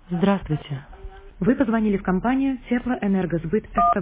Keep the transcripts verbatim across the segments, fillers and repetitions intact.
Здравствуйте. Вы позвонили в компанию Теплоэнергосбыт СП.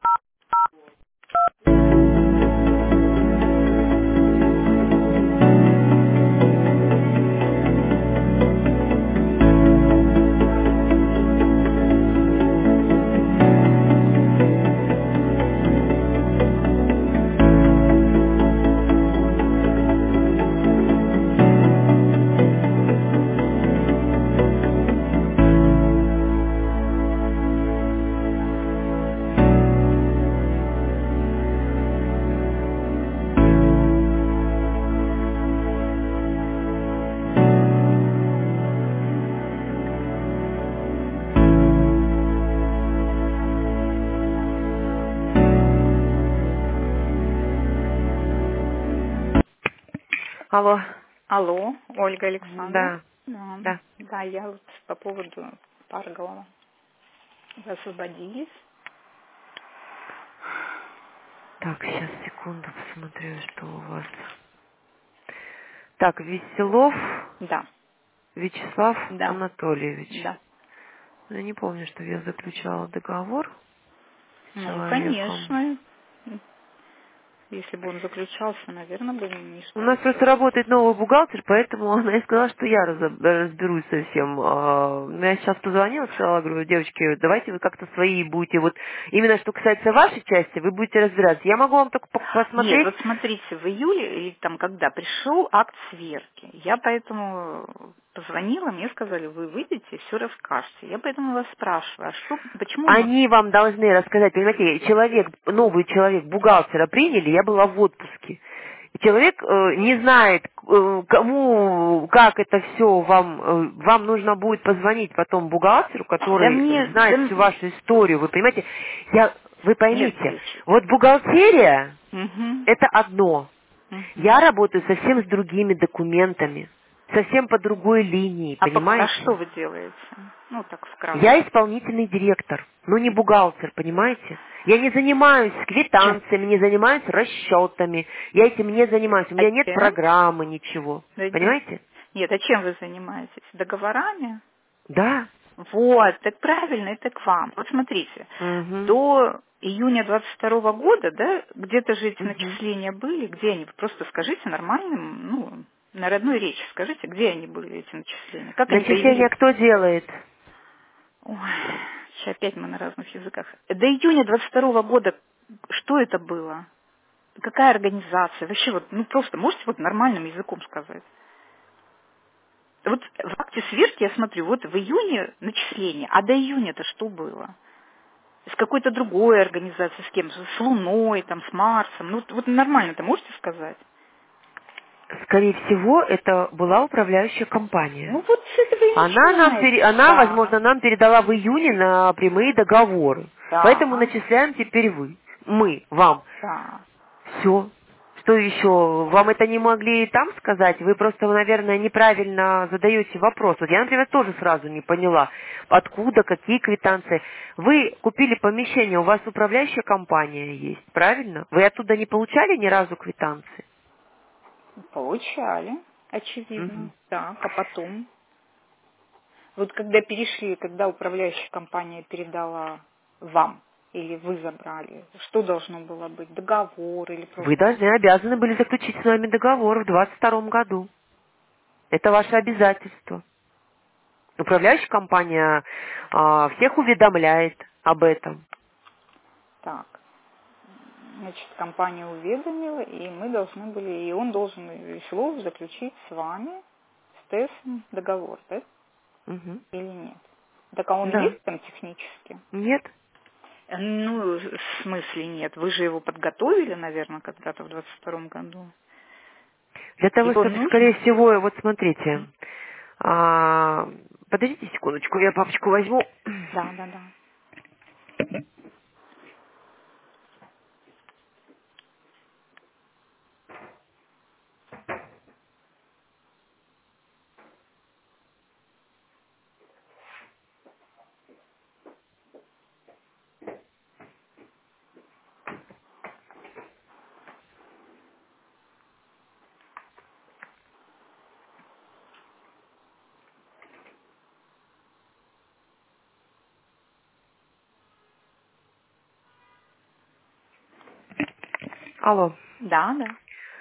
Алло. Алло, Ольга Александровна. Да, Да, да. да, я вот по поводу Паргова. Вы освободились? Так, сейчас, секунду, посмотрю, что у вас. Так, Веселов Да, Вячеслав да, Анатольевич. да. Я не помню, что я заключала договор с Ну, человеком. конечно. Если бы он заключался, наверное, бы не У нас ждали. просто работает новый бухгалтер, поэтому она и сказала, что я разоб- разберусь со всем. А, ну, Я сейчас позвонила, сказала, говорю, девочки, давайте вы как-то свои будете. Вот именно что касается вашей части, вы будете разбираться. Я могу вам только по- Нет, посмотреть. вот смотрите, в июле или там когда пришел акт сверки. Я поэтому позвонила, мне сказали, вы выйдете, все расскажете. Я поэтому вас спрашиваю, а что, почему у нас... Они вам должны рассказать, понимаете, человек, новый человек, бухгалтера приняли, я была в отпуске. И человек э, не знает, э, кому, как это все вам, э, вам нужно будет позвонить потом бухгалтеру, Да который мне... знает Да... всю вашу историю, вы понимаете, я, вы Нет, поймите, девочки. вот бухгалтерия Угу. это одно, Угу. я работаю совсем с другими документами, совсем по другой линии, А, по- а понимаете? что вы делаете? Ну, так вкратце. Я исполнительный директор, но не бухгалтер, понимаете? Я не занимаюсь Чем? квитанциями, не занимаюсь расчетами. Я этим не занимаюсь. У А меня нет чем? программы, ничего. Да не- Понимаете? Нет, а чем вы занимаетесь? Договорами? Да. Вот, так правильно, это к вам. Вот смотрите, Угу. до июня двадцать второго года, да, где-то же эти Угу. начисления были, где они? Просто скажите нормальным, ну, на родной речи скажите, где они были, эти начисления? Как они Начисления появились? кто делает? Ой, сейчас опять мы на разных языках. До июня двадцать второго года что это было? Какая организация? Вообще вот, ну просто можете вот нормальным языком сказать? Вот в акте сверки я смотрю, вот в июне начисление, а до июня-то что было? С какой-то другой организацией, с кем? С Луной, там, с Марсом. Ну вот вот нормально-то можете сказать? Скорее всего, это была управляющая компания. Ну вот с этого и Она нам, начинается. пере- она, Да, возможно, нам передала в июне на прямые договоры. Поэтому да, начисляем теперь вы. Мы, вам. да. Все. Что еще? Вам это не могли и там сказать? Вы просто, наверное, неправильно задаете вопрос. Вот я, например, тоже сразу не поняла, откуда, какие квитанции. Вы купили помещение, у вас управляющая компания есть, правильно? Вы оттуда не получали ни разу квитанции? Получали, очевидно. Мгм. Так, а потом? Вот когда перешли, когда управляющая компания передала вам, или вы забрали, что должно было быть? Договор или Вы просто... должны, обязаны были заключить с нами договор в двадцать втором году. Это ваше обязательство. Управляющая компания а, всех уведомляет об этом. Так, значит, компания уведомила, и мы должны были, и он должен, Веселов, заключить с вами, с ТЭСом договор, да? Мгм. Или нет? Так а он Да. есть там технически? Нет? Э, Ну, в смысле нет. Вы же его подготовили, наверное, когда-то в двадцать втором году. Для того, Его чтобы, скорее нужно? всего, вот смотрите, а, подождите секундочку, я папочку возьму. Да, да, да. Алло. Да, да.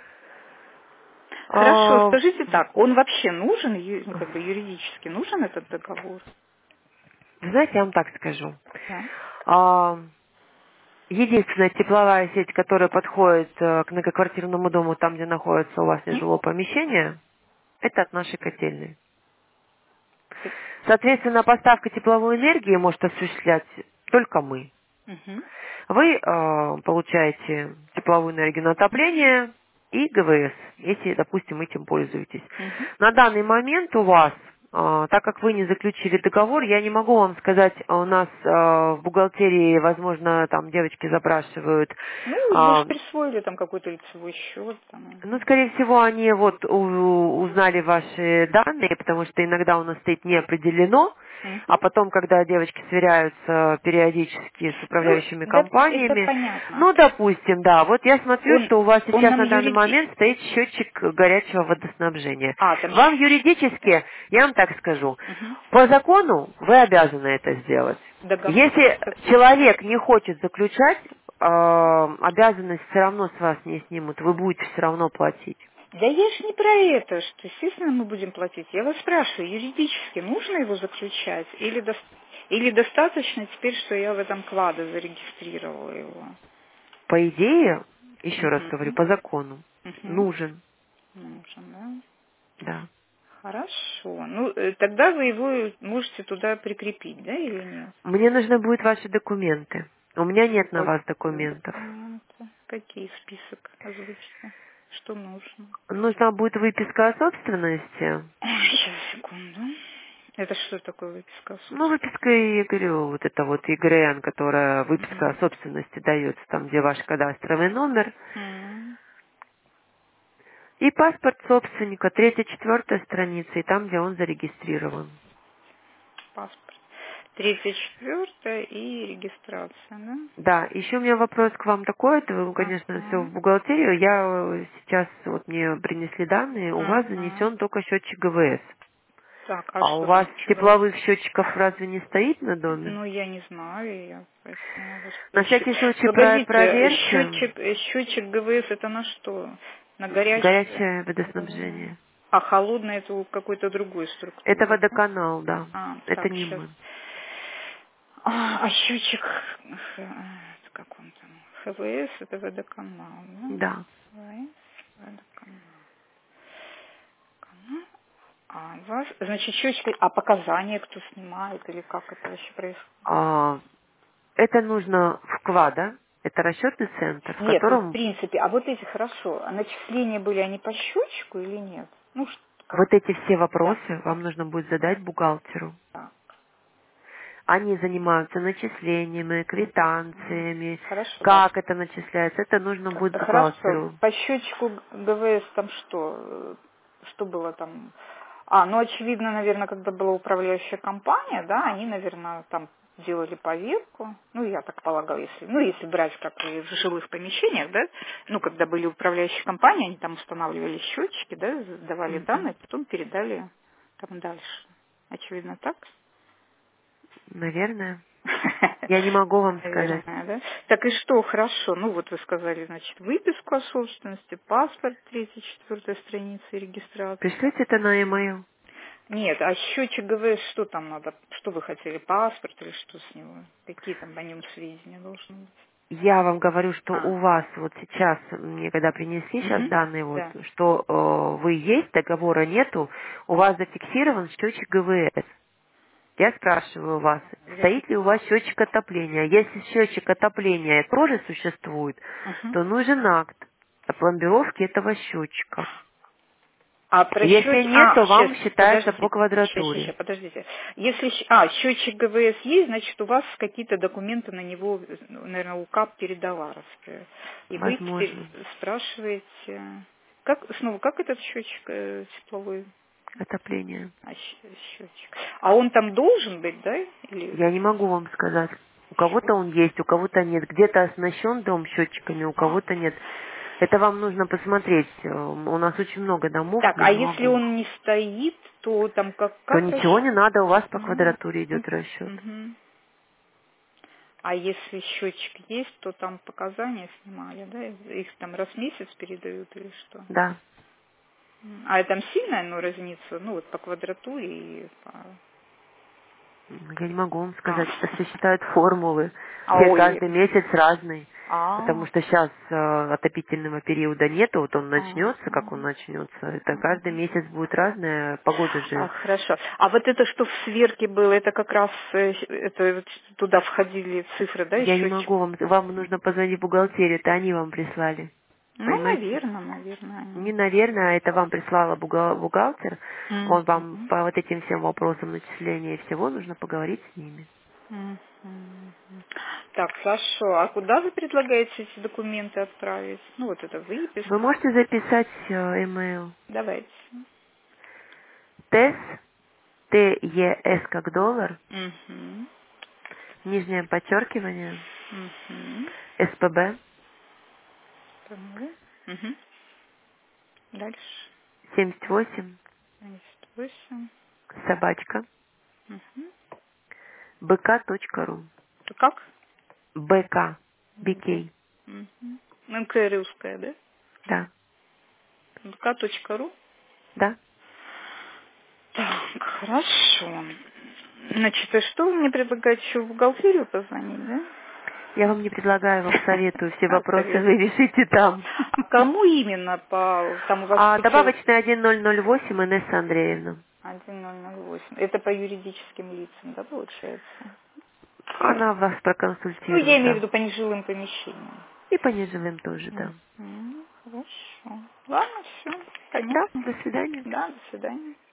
Хорошо, А, скажите так, он вообще нужен, ю- ну, как бы юридически нужен этот договор? Вы знаете, я вам так скажу. Да. А, Единственная тепловая сеть, которая подходит э, к многоквартирному дому, там, где находится у вас нежилое помещение, это от нашей котельной. Соответственно, поставка тепловой энергии может осуществлять только мы. Мгм. Вы э, получаете тепловую энергию на отопление и ГВС, если, допустим, этим пользуетесь. Мгм. На данный момент у вас, э, так как вы не заключили договор, я не могу вам сказать, а у нас э, в бухгалтерии, возможно, там девочки запрашивают. Ну, вы э, же присвоили там какой-то лицевой счет. Там. Ну, скорее всего, они вот у- узнали ваши данные, потому что иногда у нас стоит не определено, Мгм. а потом, когда девочки сверяются периодически с Ну, управляющими да, это компаниями, понятно. ну, допустим, да, вот я смотрю, Он, что у вас он сейчас нам на данный юриди... момент стоит счетчик горячего водоснабжения. А, там... Вам Да. юридически, я вам так скажу, Мгм. по закону вы обязаны это сделать. Договор. Если человек не хочет заключать, э, обязанность все равно с вас не снимут, вы будете все равно платить. Да я ж не про это, что, естественно, мы будем платить. Я вас спрашиваю, юридически нужно его заключать или, дос- или достаточно теперь, что я в этом кладе зарегистрировала его? По идее, еще раз говорю, Мгм. по закону, Мгм. нужен, Нужен, да? да. Хорошо. Ну, э, тогда вы его можете туда прикрепить, да, или нет? Мне нужны будут ваши документы. У меня нет на вас Какие документов. документы? Какие список озвучите? Что нужно? Нужна будет выписка о собственности. Ой, сейчас, секунду. Это что такое выписка о Ну, собственности? выписка, я говорю, вот это вот ЕГРН, которая выписка Мгм. о собственности дается, там, где ваш кадастровый номер. М, И паспорт собственника, третья, четвертая страница, и там, где он зарегистрирован. Паспорт. Третья, четвертая и регистрация, да? Да, еще у меня вопрос к вам такой, это, вы, конечно, все Ага. в бухгалтерию. Я э, сейчас, вот мне принесли данные, у вас Ага. занесен только счетчик ГВС. Так, а А у что вас там еще было? тепловых счетчиков разве не стоит на доме? Ну, я не знаю, я поэтому вас На спрошу. всякий случай про- Погодите, проверьте. счетчик, э, счетчик ГВС это на что? На горячее? Горячее водоснабжение. А холодное это у какой-то другой Это структуры, да? водоканал, да. А, Это так, не сейчас. мы. А, а счетчик, х- э, как он там? ХВС это водоканал, да? Да. ХВС, водоканал. Канал. А у вас, значит, счетчик, а показания кто снимает или как это вообще происходит? А, это нужно вклада. Это расчетный центр, в Нет, ну в котором принципе, а вот эти хорошо, а начисления были они по счетчику или нет? Ну, ш- как, вот эти все да, вопросы вам нужно будет задать бухгалтеру. да. Они занимаются начислениями, М, квитанциями, Хорошо, да. как это начисляется. Это нужно будет Хорошо. бухгалтеру. По счетчику ГВС там что? э, Что было там? А, ну, очевидно, наверное, когда была управляющая компания, да, они, наверное, там делали поверку. Ну, я так полагаю, если, ну, если брать как и в жилых помещениях, да, ну, когда были управляющие компании, они там устанавливали счетчики, да, давали Мгм. данные, потом передали там дальше. Очевидно, так? Наверное. Я не могу вам сказать. Наверное, да? Так и что, хорошо, ну вот вы сказали, значит, выписку о собственности, паспорт, третья, четвертая страница и регистрация. Пришлите это на e-mail. Нет, а счетчик ГВС, что там надо? Что вы хотели, паспорт или что с него? Какие там о нем сведения должны быть? Я вам говорю, что А, у вас вот сейчас, мне когда принесли сейчас угу, данные, вот, да. что э, вы есть, договора нету, у вас зафиксирован счетчик ГВС. Я спрашиваю вас, Зафи- стоит ли у вас счетчик отопления? Если счетчик отопления тоже существует, Мгм. то нужен акт о пломбировке этого счетчика. А про Если счетчик... нет, А, то сейчас, вам считается по подождите. Сейчас, сейчас, квадратуре. сейчас, подождите. Если... щ- А, счетчик ГВС есть, значит, у вас какие-то документы на него, наверное, УКАП передала. раз, э, И вы теперь Возможно. спрашиваете... Как, снова, как этот счетчик э, тепловой? Отопление. А, щ- счетчик. А он там должен быть, да? Или... Я не могу вам сказать. У кого-то он есть, у кого-то нет. Где-то оснащен дом счетчиками, у кого-то нет. Это вам нужно посмотреть. Э, У нас очень много домов, Так, я а не если могу. он не стоит, то там как, То как ничего расч- не надо, у вас по М, квадратуре идет расчет. мгм. А если счетчик есть, то там показания снимали, да? Их там раз в месяц передают или что? Да. А там сильная, ну, разница, ну, вот по квадратуре и по... Я не могу вам сказать, А. что считают формулы. А, Все ой. каждый месяц разный. А. Потому что сейчас э, отопительного периода нету, вот он А. начнется, как он начнется. Это каждый месяц будет разная погода А, же. хорошо. А вот это, что в сверке было, это как раз э, это вот туда входили цифры, да, Я не еще? могу вам, вам нужно позвонить в бухгалтерию, это они вам прислали. Ну, Понимаете? наверное, наверное. Не, наверное, это вам прислала бугал- бухгалтер. Он вам Мгм. по вот этим всем вопросам начисления и всего нужно поговорить с ними. Мгм. Так, хорошо. А куда вы предлагаете эти документы отправить? Ну, вот это Вы выписка. можете записать э, email. Давайте. ТЭС, Т Е С как доллар, Угу. нижнее подчеркивание, Угу. С П Б, Угу. Дальше. семьдесят восемь, семьдесят восемь. собачка, Угу. бэ ка точка ру. Как? бэ ка, би кей, Угу. МК русская, да? да, МК.ру. да. Так, хорошо. Значит, а что вы мне предлагаете еще в бухгалтерию позвонить, да? Я вам не предлагаю, вам советую, все А, вопросы совет. вы решите там. А кому именно по там у вас А специалист? добавочная один ноль ноль восемь Инесса Андреевна. один ноль ноль восемь. Это по юридическим лицам, да, получается? Она вас Ну, я проконсультирует, имею в да. виду по нежилым помещениям. И по нежилым тоже, да. Мгм. Хорошо. Ладно, все. Да, Понятно. до свидания. Да, до свидания.